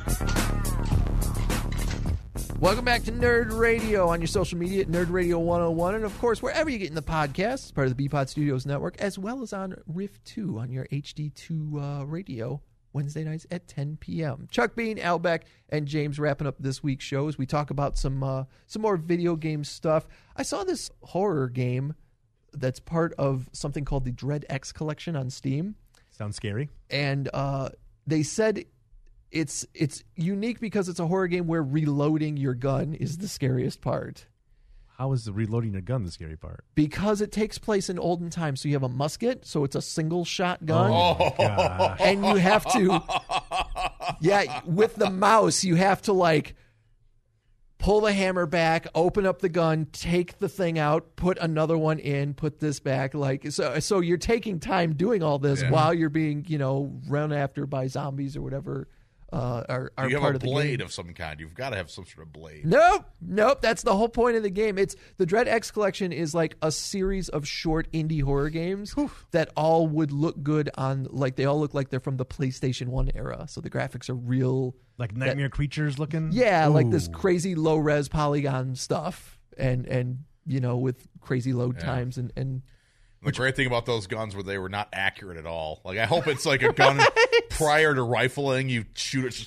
Welcome back to Nerd Radio on your social media at Nerd Radio 101. And, of course, wherever you get in the podcast, as part of the BPod Studios Network, as well as on Riff 2 on your HD2 radio, Wednesday nights at 10 p.m. Chuck Bean, Al Beck, and James wrapping up this week's show as we talk about some more video game stuff. I saw this horror game that's part of something called the Dread X collection on Steam. Sounds scary. And they said it's unique because it's a horror game where reloading your gun is the scariest part. How is the reloading your gun the scary part? Because it takes place in olden times. So you have a musket, so it's a single shot gun. Oh, gosh. And you have to, with the mouse, you have to like pull the hammer back, open up the gun, take the thing out, put another one in, put this back. So you're taking time doing all this while you're being, run after by zombies or whatever. Are you part have a of the blade game. of some kind. You've got to have some sort of blade. Nope. That's the whole point of the game. It's the Dread X collection is like a series of short indie horror games that all would look good on, like they all look like they're from the PlayStation 1 era. So the graphics are real, like Nightmare Creatures looking. Yeah, Ooh. like this crazy low res polygon stuff, and with crazy load times and. The great thing about those guns were they were not accurate at all. Like, I hope it's like a gun prior to rifling, you shoot it.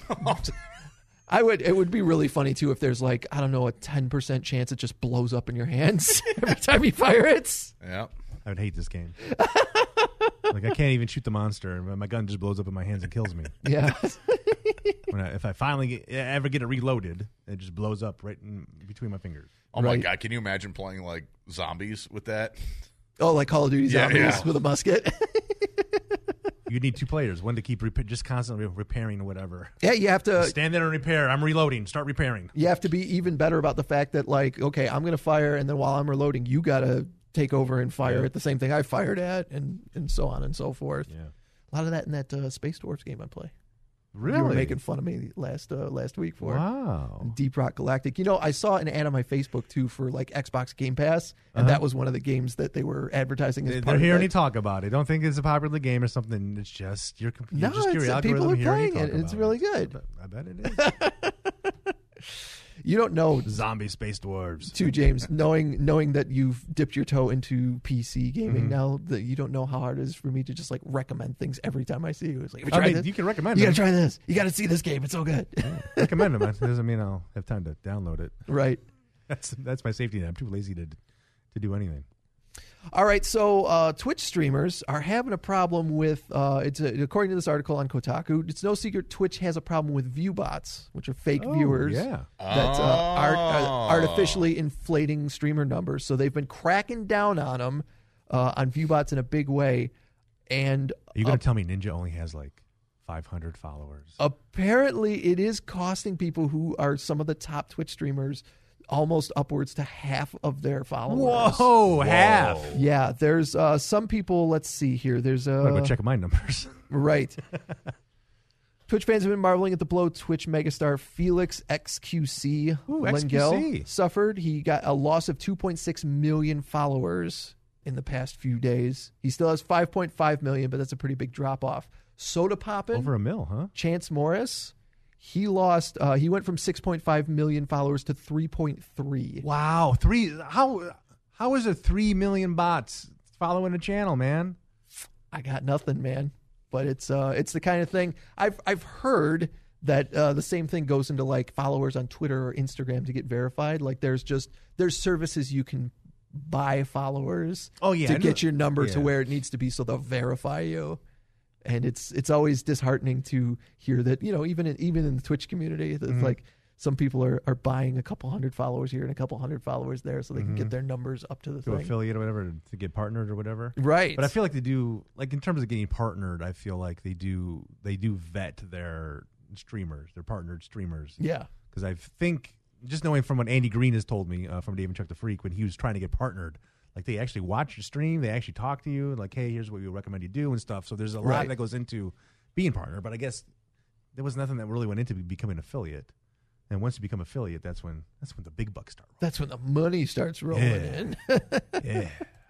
It would be really funny too if there's like, I don't know, a 10% chance it just blows up in your hands every time you fire it. Yeah. I would hate this game. Like, I can't even shoot the monster, and my gun just blows up in my hands and kills me. Yeah. If I finally ever get it reloaded, it just blows up right in between my fingers. Oh my God! Can you imagine playing like zombies with that? Oh, like Call of Duty zombies with a musket. You need two players, one to keep just constantly repairing or whatever. Yeah, you have to stand there and repair. I'm reloading. Start repairing. You have to be even better about the fact that, like, okay, I'm going to fire, and then while I'm reloading, you got to take over and fire at the same thing I fired at, and so on and so forth. Yeah, a lot of that in that Space Dwarfs game I play. Really? You were making fun of me last week for Wow. Deep Rock Galactic. I saw an ad on my Facebook too for like Xbox Game Pass, and that was one of the games that they were advertising as part They're of hearing it. you talk about it. Don't think it's a popular game or something. It's just your No, algorithm people are hearing playing you it. talk And it's about really it. good. I bet it is. You don't know zombie space dwarves too, James. knowing that you've dipped your toe into PC gaming now, that you don't know how hard it is for me to just like recommend things every time I see you. It's like, you can recommend. You got to try this. You got to see this game. It's so good. Recommend them. That doesn't mean I'll have time to download it. Right. That's my safety net. I'm too lazy to do anything. All right, so Twitch streamers are having a problem with, according to this article on Kotaku, it's no secret Twitch has a problem with view bots, which are fake viewers that are artificially inflating streamer numbers. So they've been cracking down on them, on view bots in a big way. And Are you going to tell me Ninja only has like 500 followers? Apparently, it is costing people who are some of the top Twitch streamers almost upwards to half of their followers. Whoa, half. Yeah, there's some people, let's see here. There's I'm going to go check my numbers. Right. Twitch fans have been marveling at the blow Twitch megastar Felix XQC Lengel suffered. He got a loss of 2.6 million followers in the past few days. He still has 5.5 million, but that's a pretty big drop off. Soda Poppin'. Over a mil, huh? Chance Morris. He lost. He went from 6.5 million followers to 3.3. Wow, How is it 3 million bots following a channel, man? I got nothing, man. But it's the kind of thing I've heard that the same thing goes into like followers on Twitter or Instagram to get verified. Like there's services you can buy followers. To get your number to where it needs to be, so they'll verify you. And it's always disheartening to hear that, you know, even in the Twitch community, that like some people are buying a couple hundred followers here and a couple hundred followers there so they can get their numbers up to the thing. Affiliate or whatever to get partnered or whatever. Right. But I feel like they do, like in terms of getting partnered, I feel like they do vet their streamers, their partnered streamers. Yeah. Because I think, just knowing from what Andy Green has told me from Dave and Chuck the Freak, when he was trying to get partnered, like they actually watch your stream, they actually talk to you, like, hey, here's what we recommend you do and stuff. So there's a lot that goes into being partner. But I guess there was nothing that really went into becoming an affiliate. And once you become affiliate, that's when the big bucks start rolling. That's when the money starts rolling in. Yeah.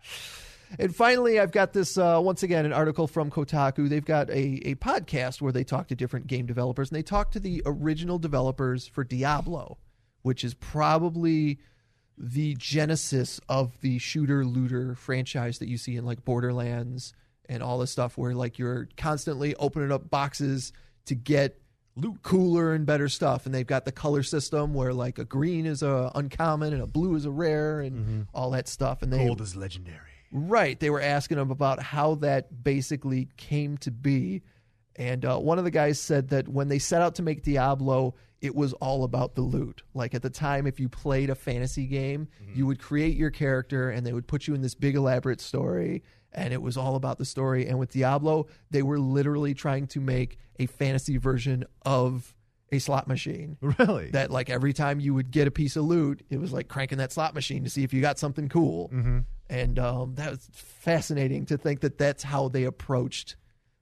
And finally, I've got this, once again, an article from Kotaku. They've got a podcast where they talk to different game developers, and they talk to the original developers for Diablo, which is probably the genesis of the shooter-looter franchise that you see in like Borderlands and all this stuff, where like you're constantly opening up boxes to get loot, cooler and better stuff. And they've got the color system where like a green is a uncommon and a blue is a rare and all that stuff. And gold is legendary. Right. They were asking them about how that basically came to be. And one of the guys said that when they set out to make Diablo, it was all about the loot. Like at the time, if you played a fantasy game, you would create your character and they would put you in this big elaborate story, and it was all about the story. And with Diablo, they were literally trying to make a fantasy version of a slot machine. Really? That like every time you would get a piece of loot, it was like cranking that slot machine to see if you got something cool. And that was fascinating to think that that's how they approached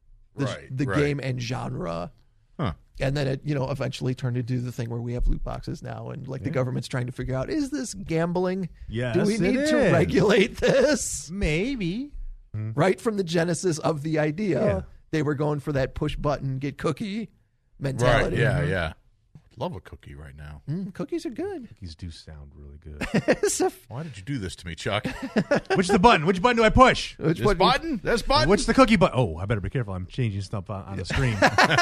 the game and genre. And then it, eventually turned into the thing where we have loot boxes now, and like the government's trying to figure out, is this gambling? Yes, do we need to regulate this? Maybe. Right from the genesis of the idea, they were going for that push button, get cookie mentality. Right, yeah. Love a cookie right now. Cookies are good. Cookies do sound really good. Why did you do this to me, Chuck? Which the button? Which button do I push? This button? This button? What's the cookie button? Oh, I better be careful. I'm changing stuff on the stream.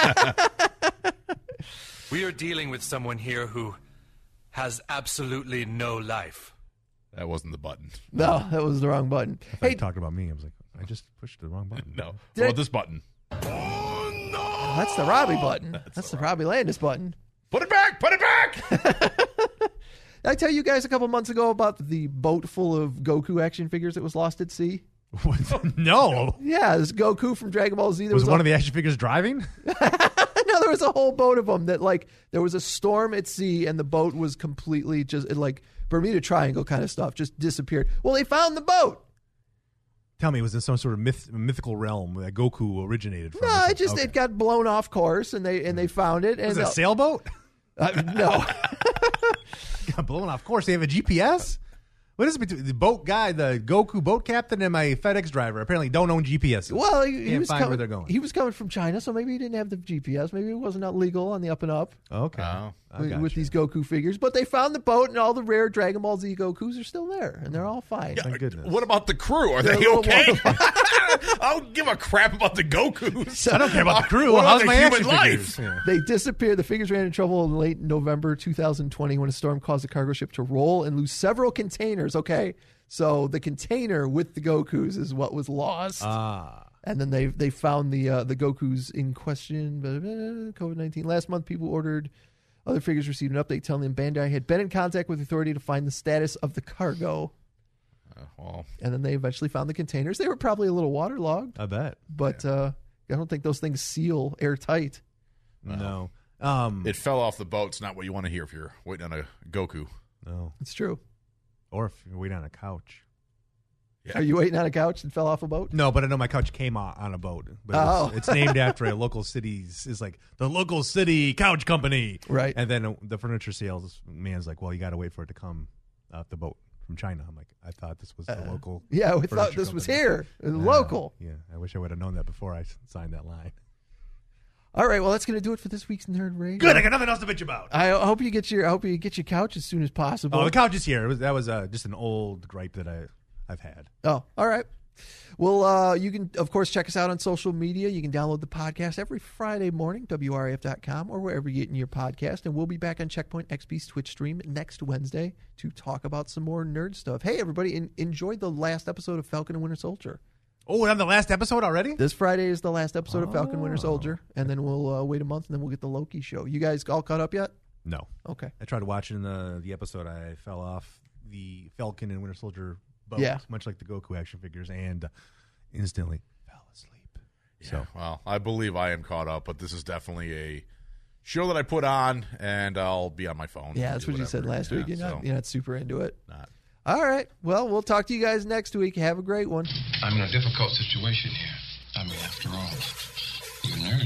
We are dealing with someone here who has absolutely no life. That wasn't the button. No, that was the wrong button. I thought you talked about me. I was like, I just pushed the wrong button. No. What about this button? Oh, no! That's the Robbie button. That's the Robbie Landis button. Put it back! Put it back! Did I tell you guys a couple months ago about the boat full of Goku action figures that was lost at sea? No. Yeah, this Goku from Dragon Ball Z. Was one of the action figures driving? No, there was a whole boat of them that, like, there was a storm at sea and the boat was completely just, like, Bermuda Triangle kind of stuff, just disappeared. Well, they found the boat. Tell me, was it some sort of mythical realm that Goku originated from? No, it got blown off course, and they found it. And was it a sailboat? No. Got blown off course. They have a GPS? What is it between the boat guy, the Goku boat captain, and my FedEx driver? Apparently don't own GPS. Well, he was find where they're going. He was coming from China, so maybe he didn't have the GPS. Maybe it wasn't legal on the up and up. Okay. With these Goku figures. But they found the boat, and all the rare Dragon Ball Z Gokus are still there, and they're all fine. Yeah, thank goodness. What about the crew? Are they okay? I don't give a crap about the Gokus. I don't care about the crew. How's my action figures? Yeah. They disappeared. The figures ran into trouble in late November 2020 when a storm caused the cargo ship to roll and lose several containers. Okay. So the container with the Gokus is what was lost. And then they found the Gokus in question. COVID-19. Last month, people ordered. Other figures received an update telling them Bandai had been in contact with the authority to find the status of the cargo. And then they eventually found the containers. They were probably a little waterlogged. I bet. But I don't think those things seal airtight. No. It fell off the boat. It's not what you want to hear if you're waiting on a Goku. No. It's true. Or if you're waiting on a couch. Yeah. Are you waiting on a couch and fell off a boat? No, but I know my couch came on a boat. But it's named after a local city's. It's like the local city couch company. Right. And then the furniture sales man's like, well, you got to wait for it to come off the boat from China. I'm like, I thought this was the local. Yeah, we thought this was here. Local. Yeah, I wish I would have known that before I signed that line. All right, well, that's going to do it for this week's Nerd Radio. Good, I got nothing else to bitch about. I hope you get your couch as soon as possible. Oh, the couch is here. That was just an old gripe that I've had. Oh, all right. Well, you can, of course, check us out on social media. You can download the podcast every Friday morning, WRAF.com, or wherever you're getting your podcast. And we'll be back on Checkpoint XP's Twitch stream next Wednesday to talk about some more nerd stuff. Hey, everybody, enjoy the last episode of Falcon and Winter Soldier. Oh, we're on the last episode already? This Friday is the last episode of Falcon and Winter Soldier. And then we'll wait a month, and then we'll get the Loki show. You guys all caught up yet? No. Okay. I tried watching the episode. I fell off the Falcon and Winter Soldier boat, much like the Goku action figures, and instantly fell asleep. Yeah, so, well, I believe I am caught up, but this is definitely a show that I put on, and I'll be on my phone. Yeah, that's what you said last week. You're not super into it. Not. All right. Well, we'll talk to you guys next week. Have a great one. I'm in a difficult situation here. I mean, after all, you're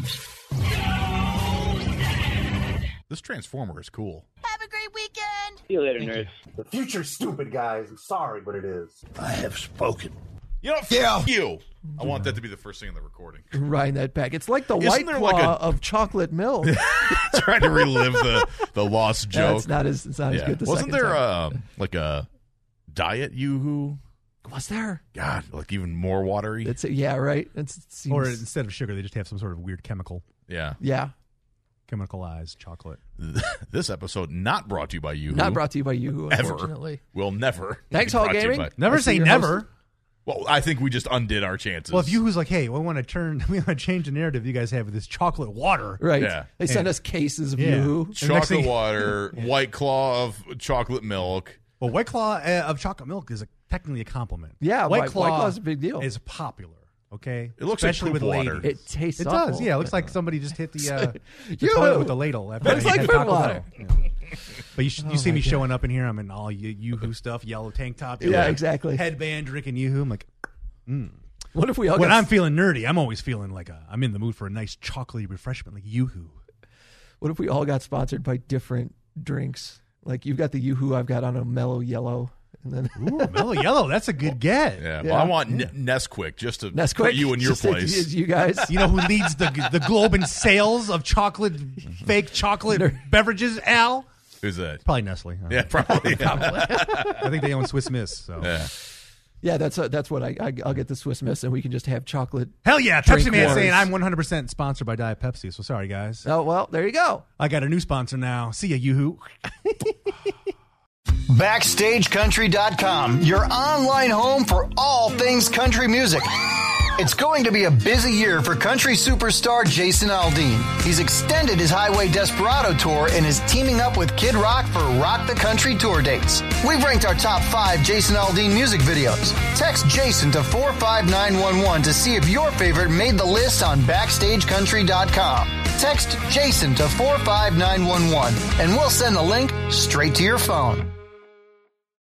nerds. This Transformer is cool. Have a great weekend. See you later, nerds. The future's stupid, guys. I'm sorry, but it is. I have spoken. You know, f you. I want that to be the first thing in the recording. Writing that back. It's like the White Claw of chocolate milk. Trying to relive the lost joke. It's not as good the Wasn't second there time. like a diet Yoo-hoo? Was there? God, like even more watery. Yeah, right. Seems... Or instead of sugar, they just have some sort of weird chemical. Yeah. Yeah. Chemicalized chocolate. This episode not brought to you by Yoo-hoo. Not brought to you by Yoo-hoo, unfortunately. Ever. Will never. Thanks, Hall Gaming. Never say never. Host. Well, I think we just undid our chances. Well, if Yoo-hoo's like, hey, we want to change the narrative you guys have with this chocolate water. Right. Yeah. They send us cases of Yoo-hoo. Chocolate water, White Claw of chocolate milk. Well, White Claw of chocolate milk is technically a compliment. Yeah, White Claw is a big deal. Is popular. Okay, it looks especially like with water. ladies. It tastes. It awful. does. Yeah, it looks like somebody just hit the toilet with a ladle. After Looks like food water. Yeah. But you see me showing up in here. I'm in all Yoo-hoo stuff, yellow tank top. Yeah, exactly. Headband, drinking Yoo-hoo. I'm like, What if we all? When I'm feeling nerdy, I'm always feeling like I'm in the mood for a nice chocolatey refreshment like Yoo-hoo. What if we all got sponsored by different drinks? Like you've got the Yoo-hoo, I've got on a mellow yellow. And then mellow yellow, that's a good get. Yeah, well, I want Nesquik just to Nesquik? put you in your Just place. you guys. You know who leads the globe in sales of chocolate, fake chocolate beverages, Al? Who's that? Probably Nestle. Yeah, probably. I think they own Swiss Miss. So. Yeah, that's what I'll get the Swiss Miss, and we can just have chocolate. Hell yeah, Pepsi Man saying I'm 100% sponsored by Diet Pepsi. So sorry, guys. Oh well, there you go. I got a new sponsor now. See ya, Yoo-hoo. BackstageCountry.com, your online home for all things country music. It's going to be a busy year for country superstar Jason Aldean. He's extended his Highway Desperado tour and is teaming up with Kid Rock for Rock the Country tour dates. We've ranked our top 5 Jason Aldean music videos. Text Jason to 45911 to see if your favorite made the list on BackstageCountry.com. Text Jason to 45911 and we'll send the link straight to your phone.